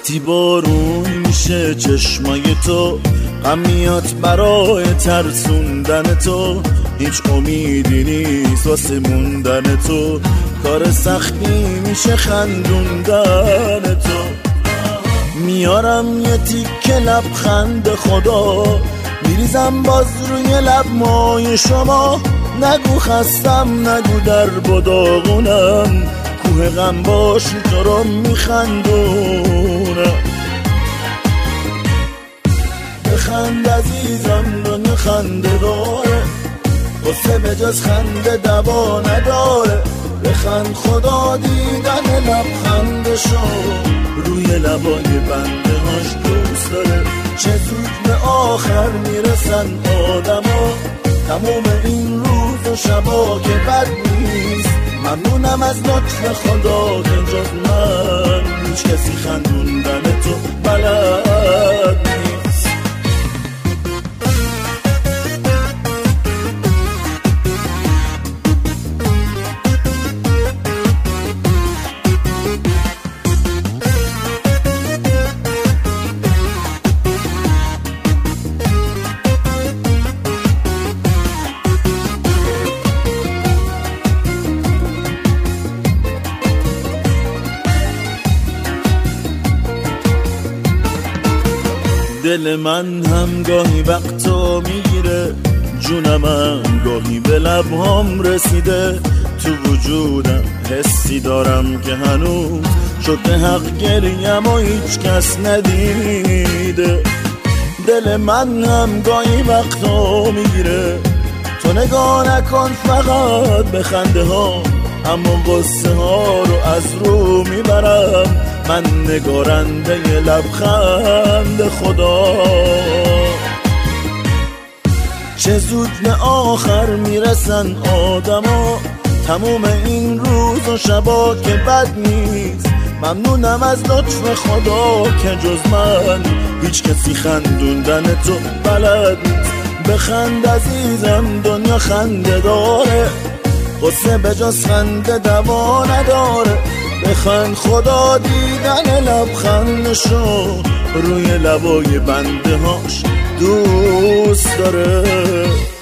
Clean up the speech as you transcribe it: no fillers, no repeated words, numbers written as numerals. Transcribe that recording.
وقتی بارون میشه چشمای تو، غم میاد برای ترسوندن تو، هیچ امیدی نیست واسه موندن تو، کار سختی میشه خندوندن تو. میارم یه تیکه لبخند خدا، میریزم باز روی لب مای شما، نگو خستم نگو در بداغونم، کوه غم باشی تو رو میخندونم. بخند عزیزم دنیا خنده داره، قصه به جز خنده دوا نداره. بخند خدا دیدن لبخندشو روی لبای بنده هاش دوست داره. چه زود به آخر میرسن آدما، تموم این روز و شبا که بد نیست. ممنونم از لطف خدا که جز من هیچ کسی خندوندن تو بلد نیست. دل من هم گاهی وقتا میگیره، جونم هم گاهی به لبهام رسیده، تو وجودم حسی دارم که هنوز شده حق گریم و هیچ کس ندیده. دل من هم گاهی وقتا میگیره، تو نگاه نکن فقط به خنده ها، اما قصه ها رو از رو میبرم من، نگارنده لبخند خدا. چه زود به آخر میرسن آدما، تموم این روز و شبا که بد نیست. ممنونم از لطف خدا که جز من هیچ کسی خندوندن تو بلد نیست. بخند عزیزم دنیا خنده داره، قصه به جز خنده دوا نداره. بخند خدا دیدن لبخندشو روی لبای بنده هاش دوست داره.